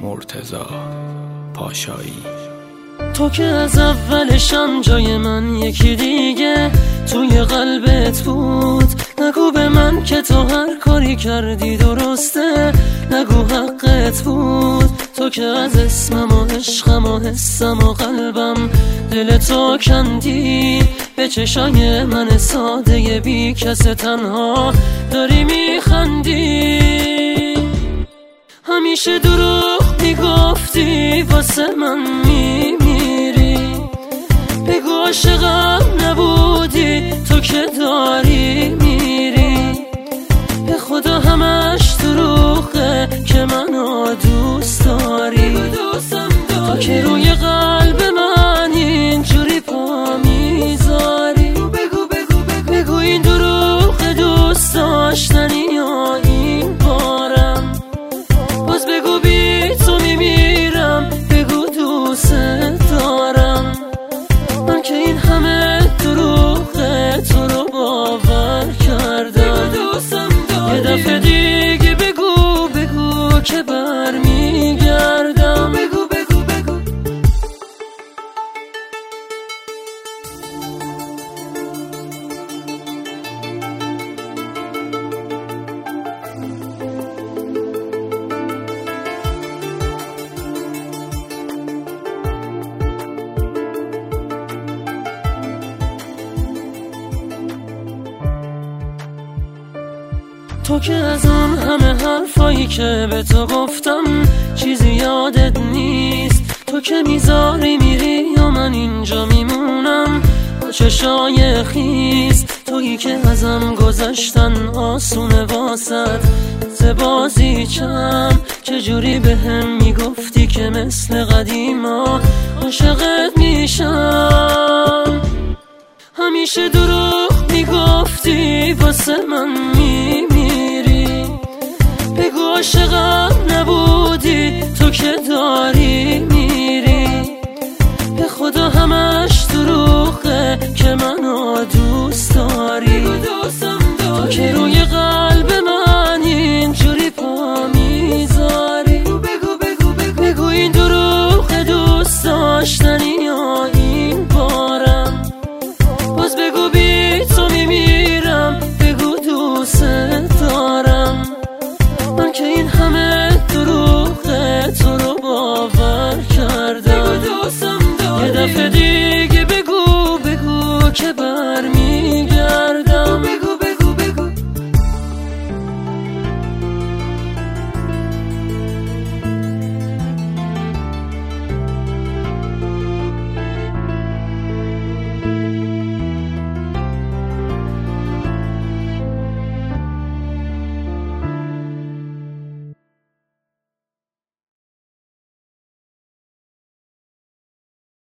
مرتضی پاشایی. تو که از اولشم جای من یکی دیگه توی قلبت بود، نگو به من که تو هر کاری کردی درسته، نگو حقت بود. تو که از اسمم و عشقم و حسم و قلبم دل تو کندی، به چشای من ساده بی کس تنها داری میخندی. همیشه دروغ میگفتی واسه من میمیری، بگو عاشقم نبودی تو که داری میری. به خدا همش دروغه که منو دوست داری، تو که روی قلب من اینجوری پا میذاری. بگو این دروغ دوست داشتنی یا این بارم، باز بگو بی تو میمیرم، بگو دوست دارم. من که این همه دروغه تو رو باور کردم، یه دفعه دیگه بگو که برمیگردم. بگو تو که از اون همه حرفایی که به تو گفتم چیزی یادت نیست. تو که میذاری میری یا من اینجا میمونم با چشای خیس. تویی که ازم گذشتن آسونه واسد زبازی چم، چجوری به هم میگفتی که مثل قدیما عاشقت میشم. همیشه دروغ میگفتی واسه من میمیری، بگو عاشقم نبود